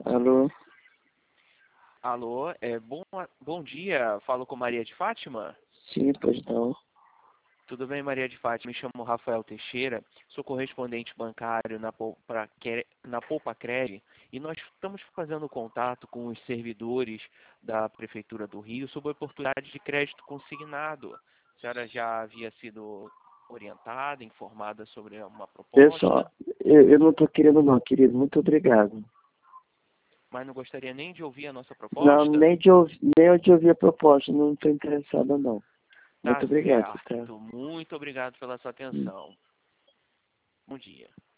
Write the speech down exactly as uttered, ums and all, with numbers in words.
Alô? Alô, é, bom, bom dia, falo com Maria de Fátima? Sim, pois não. Tudo bem, Maria de Fátima? Me chamo Rafael Teixeira, sou correspondente bancário na Poupa, na Poupa Cred e nós estamos fazendo contato com os servidores da Prefeitura do Rio sobre a oportunidade de crédito consignado. A senhora já havia sido orientada, informada sobre uma Pessoal, proposta, eu, eu não estou querendo não, querido. Muito obrigado. mas não gostaria nem de ouvir a nossa Não, proposta? nem de, ouvir, nem de ouvir a proposta. Não estou interessado, não. Muito Tá obrigado, tá? certo, muito obrigado pela sua atenção. Bom dia.